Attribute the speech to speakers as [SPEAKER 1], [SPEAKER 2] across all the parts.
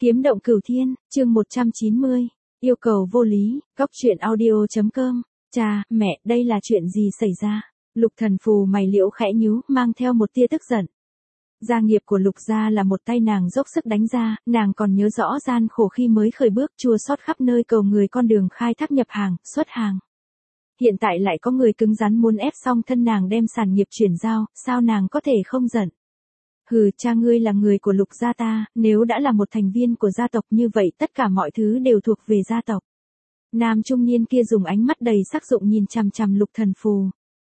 [SPEAKER 1] Kiếm động cửu thiên, chương 190, yêu cầu vô lý, góc truyện audio.com. Cha, mẹ, đây là chuyện gì xảy ra? Lục Thần Phù mày liễu khẽ nhíu, mang theo một tia tức giận. Gia nghiệp của Lục gia là một tay nàng dốc sức đánh ra, nàng còn nhớ rõ gian khổ khi mới khởi bước, chua xót khắp nơi cầu người con đường khai thác nhập hàng, xuất hàng. Hiện tại lại có người cứng rắn muốn ép xong thân nàng đem sản nghiệp chuyển giao, sao nàng có thể không giận? Hừ, cha ngươi là người của Lục gia ta, nếu đã là một thành viên của gia tộc như vậy tất cả mọi thứ đều thuộc về gia tộc. Nam trung niên kia dùng ánh mắt đầy sắc dụng nhìn chằm chằm Lục Thần Phù.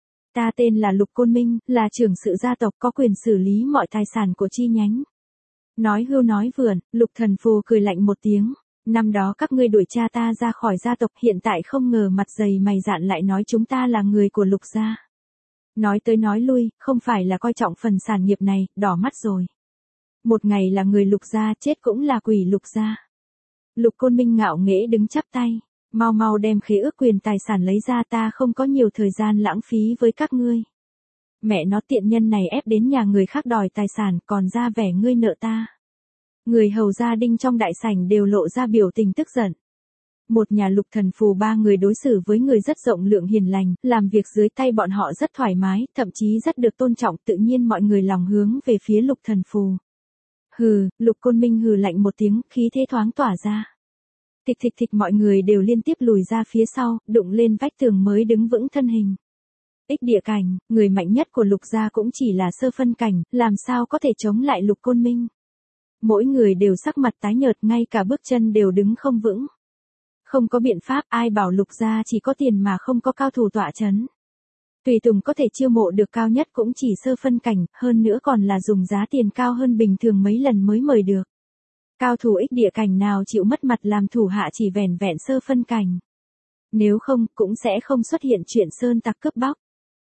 [SPEAKER 1] Ta tên là Lục Côn Minh, là trưởng sự gia tộc có quyền xử lý mọi tài sản của chi nhánh. Nói hưu nói vượn, Lục Thần Phù cười lạnh một tiếng. Năm đó các ngươi đuổi cha ta ra khỏi gia tộc, hiện tại không ngờ mặt dày mày dạn lại nói chúng ta là người của Lục gia. Nói tới nói lui, không phải là coi trọng phần sản nghiệp này, đỏ mắt rồi. Một ngày là người Lục gia, chết cũng là quỷ Lục gia. Lục Côn Minh ngạo nghễ đứng chắp tay. Mau mau đem khế ước quyền tài sản lấy ra, ta không có nhiều thời gian lãng phí với các ngươi. Mẹ nó, tiện nhân này ép đến nhà người khác đòi tài sản còn ra vẻ ngươi nợ ta. Người hầu gia đinh trong đại sảnh đều lộ ra biểu tình tức giận. Một nhà Lục Thần Phù ba người đối xử với người rất rộng lượng hiền lành, làm việc dưới tay bọn họ rất thoải mái, thậm chí rất được tôn trọng, tự nhiên mọi người lòng hướng về phía Lục Thần Phù. Hừ, Lục Côn Minh hừ lạnh một tiếng, khí thế thoáng tỏa ra. Thịch thịch thịch, mọi người đều liên tiếp lùi ra phía sau, đụng lên vách tường mới đứng vững thân hình. Ích địa cảnh, người mạnh nhất của Lục gia cũng chỉ là sơ phân cảnh, làm sao có thể chống lại Lục Côn Minh. Mỗi người đều sắc mặt tái nhợt, ngay cả bước chân đều đứng không vững. Không có biện pháp, ai bảo Lục gia chỉ có tiền mà không có cao thủ tọa chấn. Tùy tùng có thể chiêu mộ được cao nhất cũng chỉ sơ phân cảnh, hơn nữa còn là dùng giá tiền cao hơn bình thường mấy lần mới mời được. Cao thủ ích địa cảnh nào chịu mất mặt làm thủ hạ chỉ vẻn vẹn sơ phân cảnh. Nếu không, cũng sẽ không xuất hiện chuyện sơn tặc cướp bóc.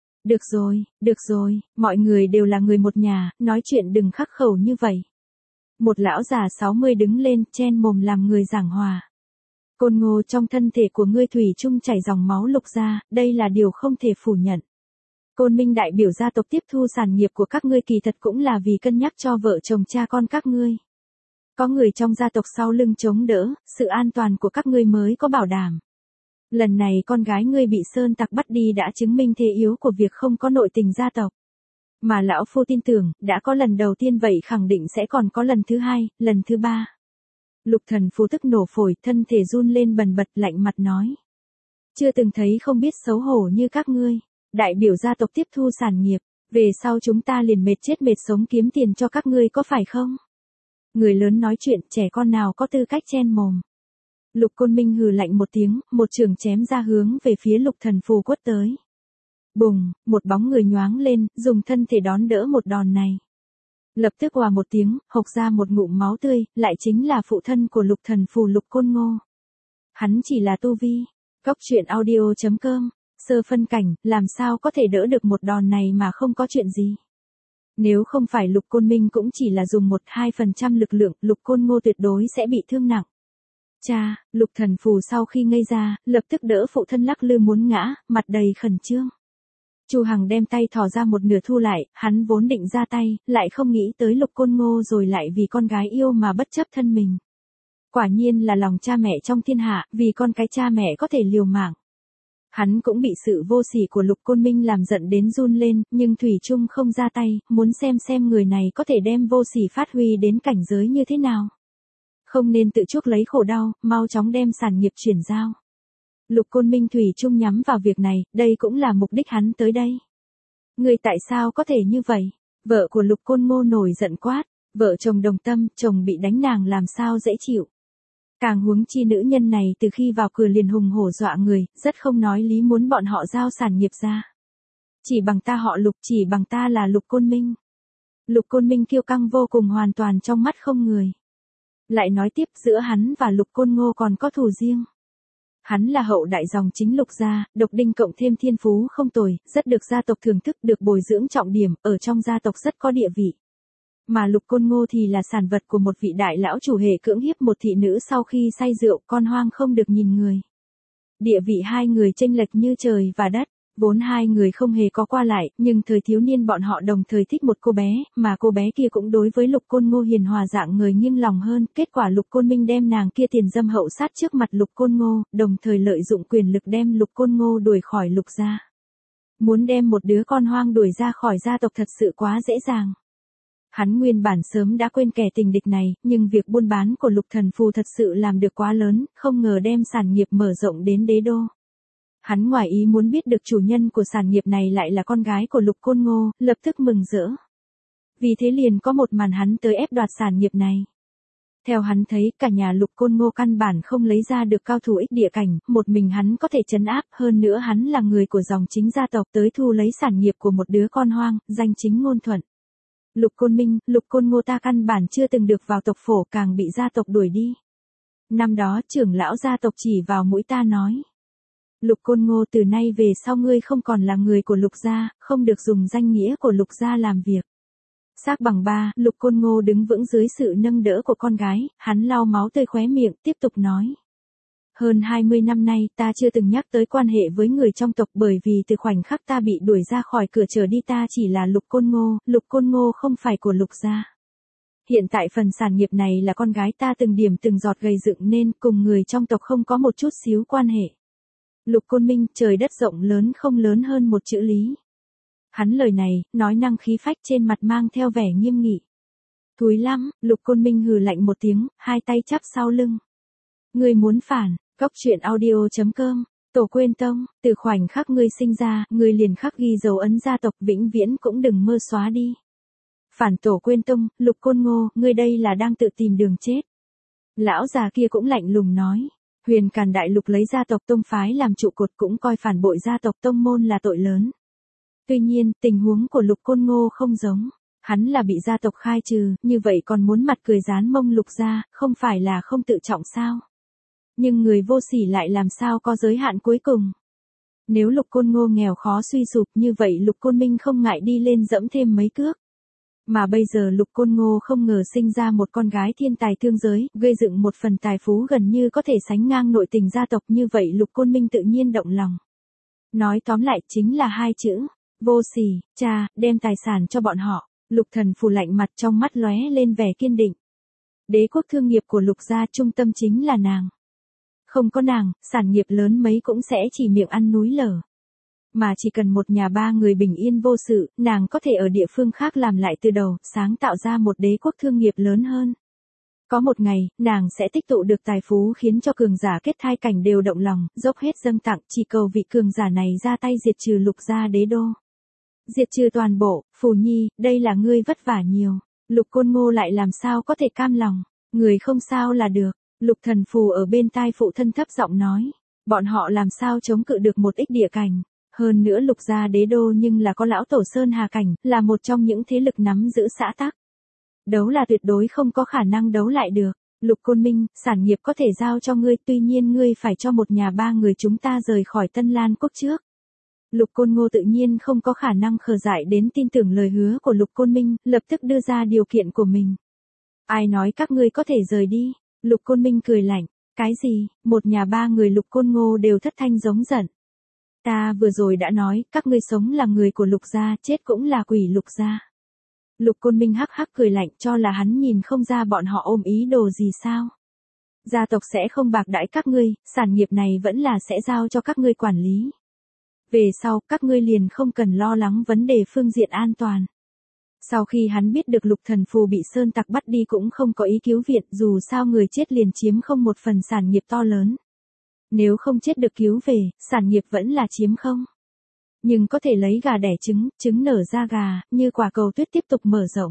[SPEAKER 1] Được rồi, mọi người đều là người một nhà, nói chuyện đừng khắc khẩu như vậy. Một lão già 60 đứng lên, chen mồm làm người giảng hòa. Côn Ngô, trong thân thể của ngươi thủy chung chảy dòng máu Lục gia, đây là điều không thể phủ nhận. Côn Minh đại biểu gia tộc tiếp thu sản nghiệp của các ngươi kỳ thật cũng là vì cân nhắc cho vợ chồng cha con các ngươi. Có người trong gia tộc sau lưng chống đỡ, sự an toàn của các ngươi mới có bảo đảm. Lần này con gái ngươi bị sơn tặc bắt đi đã chứng minh thế yếu của việc không có nội tình gia tộc. Mà lão phu tin tưởng, đã có lần đầu tiên vậy khẳng định sẽ còn có lần thứ hai, lần thứ ba. Lục Thần Phù tức nổ phổi, thân thể run lên bần bật, lạnh mặt nói. Chưa từng thấy không biết xấu hổ như các ngươi, đại biểu gia tộc tiếp thu sản nghiệp, về sau chúng ta liền mệt chết mệt sống kiếm tiền cho các ngươi có phải không? Người lớn nói chuyện, trẻ con nào có tư cách chen mồm. Lục Côn Minh hừ lạnh một tiếng, một trường chém ra hướng về phía Lục Thần Phù quất tới. Bùng, một bóng người nhoáng lên, dùng thân thể đón đỡ một đòn này. Lập tức òa một tiếng, hộc ra một ngụm máu tươi, lại chính là phụ thân của Lục Thần Phù Lục Côn Ngô. Hắn chỉ là tu vi. Góc truyện audio.com, sơ phân cảnh, làm sao có thể đỡ được một đòn này mà không có chuyện gì. Nếu không phải Lục Côn Minh cũng chỉ là dùng 1-2% lực lượng, Lục Côn Ngô tuyệt đối sẽ bị thương nặng. Cha, Lục Thần Phù sau khi ngây ra, lập tức đỡ phụ thân lắc lư muốn ngã, mặt đầy khẩn trương. Chu Hằng đem tay thò ra một nửa thu lại, hắn vốn định ra tay, lại không nghĩ tới Lục Côn Ngô rồi lại vì con gái yêu mà bất chấp thân mình. Quả nhiên là lòng cha mẹ trong thiên hạ, vì con cái cha mẹ có thể liều mạng. Hắn cũng bị sự vô sỉ của Lục Côn Minh làm giận đến run lên, nhưng thủy chung không ra tay, muốn xem người này có thể đem vô sỉ phát huy đến cảnh giới như thế nào. Không nên tự chuốc lấy khổ đau, mau chóng đem sản nghiệp chuyển giao. Lục Côn Minh thủy chung nhắm vào việc này, đây cũng là mục đích hắn tới đây. Người tại sao có thể như vậy? Vợ của Lục Côn Ngô nổi giận quát, vợ chồng đồng tâm, chồng bị đánh nàng làm sao dễ chịu. Càng huống chi nữ nhân này từ khi vào cửa liền hùng hổ dọa người, rất không nói lý muốn bọn họ giao sản nghiệp ra. Chỉ bằng ta họ Lục, chỉ bằng ta là Lục Côn Minh. Lục Côn Minh kiêu căng vô cùng, hoàn toàn trong mắt không người. Lại nói tiếp, giữa hắn và Lục Côn Ngô còn có thù riêng. Hắn là hậu đại dòng chính Lục gia, độc đinh cộng thêm thiên phú không tồi, rất được gia tộc thưởng thức, được bồi dưỡng trọng điểm, ở trong gia tộc rất có địa vị. Mà Lục Côn Ngô thì là sản vật của một vị đại lão chủ hệ cưỡng hiếp một thị nữ sau khi say rượu, con hoang không được nhìn người. Địa vị hai người chênh lệch như trời và đất, Vốn hai người không hề có qua lại, nhưng thời thiếu niên bọn họ đồng thời thích một cô bé, mà cô bé kia cũng đối với Lục Côn Ngô hiền hòa dạng người nghiêng lòng hơn. Kết quả Lục Côn Minh đem nàng kia tiền dâm hậu sát trước mặt Lục Côn Ngô, đồng thời lợi dụng quyền lực đem Lục Côn Ngô đuổi khỏi Lục gia. Muốn đem một đứa con hoang đuổi ra khỏi gia tộc thật sự quá dễ dàng. Hắn nguyên bản sớm đã quên kẻ tình địch này, nhưng việc buôn bán của Lục Thần Phù thật sự làm được quá lớn, không ngờ đem sản nghiệp mở rộng đến đế đô. Hắn ngoài ý muốn biết được chủ nhân của sản nghiệp này lại là con gái của Lục Côn Ngô, lập tức mừng rỡ. Vì thế liền có một màn hắn tới ép đoạt sản nghiệp này. Theo hắn thấy, cả nhà Lục Côn Ngô căn bản không lấy ra được cao thủ ích địa cảnh, một mình hắn có thể trấn áp, hơn nữa hắn là người của dòng chính gia tộc tới thu lấy sản nghiệp của một đứa con hoang, danh chính ngôn thuận. Lục Côn Minh, Lục Côn Ngô ta căn bản chưa từng được vào tộc phổ, càng bị gia tộc đuổi đi. Năm đó trưởng lão gia tộc chỉ vào mũi ta nói. Lục Côn Ngô, từ nay về sau ngươi không còn là người của Lục gia, không được dùng danh nghĩa của Lục gia làm việc. Xác bằng ba, Lục Côn Ngô đứng vững dưới sự nâng đỡ của con gái, hắn lau máu tươi khóe miệng, tiếp tục nói. Hơn 20 năm nay ta chưa từng nhắc tới quan hệ với người trong tộc, bởi vì từ khoảnh khắc ta bị đuổi ra khỏi cửa trở đi ta chỉ là Lục Côn Ngô không phải của Lục gia. Hiện tại phần sản nghiệp này là con gái ta từng điểm từng giọt gầy dựng nên, cùng người trong tộc không có một chút xíu quan hệ. Lục Côn Minh, trời đất rộng lớn không lớn hơn một chữ lý. Hắn lời này, nói năng khí phách, trên mặt mang theo vẻ nghiêm nghị. Thúi lắm, Lục Côn Minh hừ lạnh một tiếng, hai tay chắp sau lưng. Ngươi muốn phản, goctruyện.audio.com, Tổ Quyên Tông, từ khoảnh khắc ngươi sinh ra, ngươi liền khắc ghi dấu ấn gia tộc, vĩnh viễn cũng đừng mơ xóa đi. Phản Tổ Quyên Tông, Lục Côn Ngô, ngươi đây là đang tự tìm đường chết. Lão già kia cũng lạnh lùng nói. Huyền Càn Đại Lục lấy gia tộc tông phái làm trụ cột, cũng coi phản bội gia tộc tông môn là tội lớn. Tuy nhiên, tình huống của Lục Côn Ngô không giống. Hắn là bị gia tộc khai trừ, như vậy còn muốn mặt cười dán mông Lục gia, không phải là không tự trọng sao? Nhưng người vô sỉ lại làm sao có giới hạn cuối cùng? Nếu Lục Côn Ngô nghèo khó suy sụp, như vậy Lục Côn Minh không ngại đi lên dẫm thêm mấy cước. Mà bây giờ Lục Côn Ngô không ngờ sinh ra một con gái thiên tài thương giới, gây dựng một phần tài phú gần như có thể sánh ngang nội tình gia tộc, như vậy Lục Côn Minh tự nhiên động lòng. Nói tóm lại chính là hai chữ, vô sỉ. Cha, đem tài sản cho bọn họ. Lục Thần Phù lạnh mặt, trong mắt lóe lên vẻ kiên định. Đế quốc thương nghiệp của Lục gia trung tâm chính là nàng. Không có nàng, sản nghiệp lớn mấy cũng sẽ chỉ miệng ăn núi lở. Mà chỉ cần một nhà ba người bình yên vô sự, nàng có thể ở địa phương khác làm lại từ đầu, sáng tạo ra một đế quốc thương nghiệp lớn hơn. Có một ngày, nàng sẽ tích tụ được tài phú khiến cho cường giả kết thai cảnh đều động lòng, dốc hết dâng tặng, chỉ cầu vị cường giả này ra tay diệt trừ Lục gia đế đô. Diệt trừ toàn bộ. Phù Nhi, đây là ngươi vất vả nhiều. Lục Côn Ngô lại làm sao có thể cam lòng, người không sao là được. Lục Thần Phù ở bên tai phụ thân thấp giọng nói, bọn họ làm sao chống cự được một ích địa cảnh. Hơn nữa Lục gia đế đô nhưng là có lão tổ Sơn Hà Cảnh, là một trong những thế lực nắm giữ xã tắc. Đấu là tuyệt đối không có khả năng đấu lại được. Lục Côn Minh, sản nghiệp có thể giao cho ngươi, tuy nhiên ngươi phải cho một nhà ba người chúng ta rời khỏi Tân Lan Quốc trước. Lục Côn Ngô tự nhiên không có khả năng khờ dại đến tin tưởng lời hứa của Lục Côn Minh, lập tức đưa ra điều kiện của mình. Ai nói các ngươi có thể rời đi? Lục Côn Minh cười lạnh. Cái gì? Một nhà ba người Lục Côn Ngô đều thất thanh giống giận. Ta vừa rồi đã nói, các ngươi sống là người của Lục gia, chết cũng là quỷ Lục gia. Lục Côn Minh hắc hắc cười lạnh, cho là hắn nhìn không ra bọn họ ôm ý đồ gì sao? Gia tộc sẽ không bạc đãi các ngươi, sản nghiệp này vẫn là sẽ giao cho các ngươi quản lý. Về sau, các ngươi liền không cần lo lắng vấn đề phương diện an toàn. Sau khi hắn biết được Lục Thần Phù bị sơn tặc bắt đi cũng không có ý cứu viện, dù sao người chết liền chiếm không một phần sản nghiệp to lớn. Nếu không chết được cứu về, sản nghiệp vẫn là chiếm không. Nhưng có thể lấy gà đẻ trứng, trứng nở ra gà, như quả cầu tuyết tiếp tục mở rộng.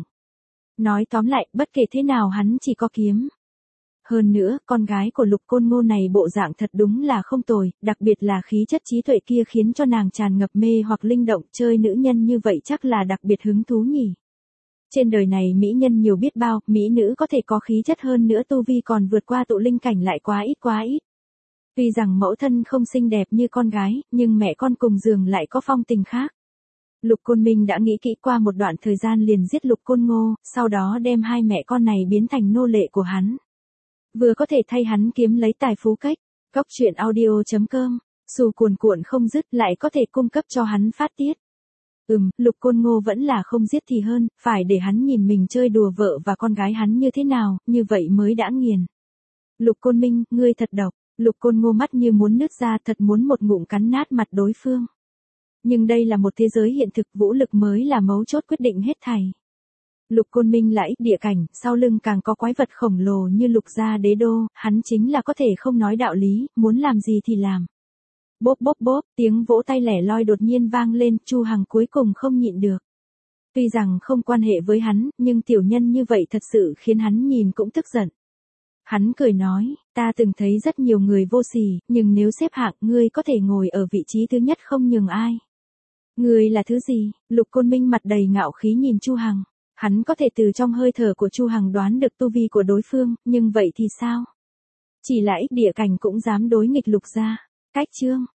[SPEAKER 1] Nói tóm lại, bất kể thế nào hắn chỉ có kiếm. Hơn nữa, con gái của Lục Côn Ngô này bộ dạng thật đúng là không tồi, đặc biệt là khí chất trí tuệ kia khiến cho nàng tràn ngập mê hoặc linh động, chơi nữ nhân như vậy chắc là đặc biệt hứng thú nhỉ. Trên đời này mỹ nhân nhiều biết bao, mỹ nữ có thể có khí chất hơn nữa tu vi còn vượt qua tụ linh cảnh lại quá ít. Tuy rằng mẫu thân không xinh đẹp như con gái, nhưng mẹ con cùng giường lại có phong tình khác. Lục Côn Minh đã nghĩ kỹ, qua một đoạn thời gian liền giết Lục Côn Ngô, sau đó đem hai mẹ con này biến thành nô lệ của hắn. Vừa có thể thay hắn kiếm lấy tài phú cách. Goctruyện.audio.com Xù cuồn cuộn không dứt lại có thể cung cấp cho hắn phát tiết. Lục Côn Ngô vẫn là không giết thì hơn, phải để hắn nhìn mình chơi đùa vợ và con gái hắn như thế nào, như vậy mới đã nghiền. Lục Côn Minh, ngươi thật độc. Lục Côn Ngô mắt như muốn nứt ra, thật muốn một ngụm cắn nát mặt đối phương. Nhưng đây là một thế giới hiện thực, vũ lực mới là mấu chốt quyết định hết thảy. Lục Côn Minh là ích địa cảnh, sau lưng càng có quái vật khổng lồ như Lục gia đế đô, hắn chính là có thể không nói đạo lý, muốn làm gì thì làm. Bốp bốp bốp, tiếng vỗ tay lẻ loi đột nhiên vang lên, Chu Hằng cuối cùng không nhịn được. Tuy rằng không quan hệ với hắn, nhưng tiểu nhân như vậy thật sự khiến hắn nhìn cũng tức giận. Hắn cười nói, ta từng thấy rất nhiều người vô sỉ, nhưng nếu xếp hạng ngươi có thể ngồi ở vị trí thứ nhất không nhường ai. Ngươi là thứ gì? Lục Côn Minh mặt đầy ngạo khí nhìn Chu Hằng. Hắn có thể từ trong hơi thở của Chu Hằng đoán được tu vi của đối phương, nhưng vậy thì sao? Chỉ là ích địa cảnh cũng dám đối nghịch Lục gia. Cách chương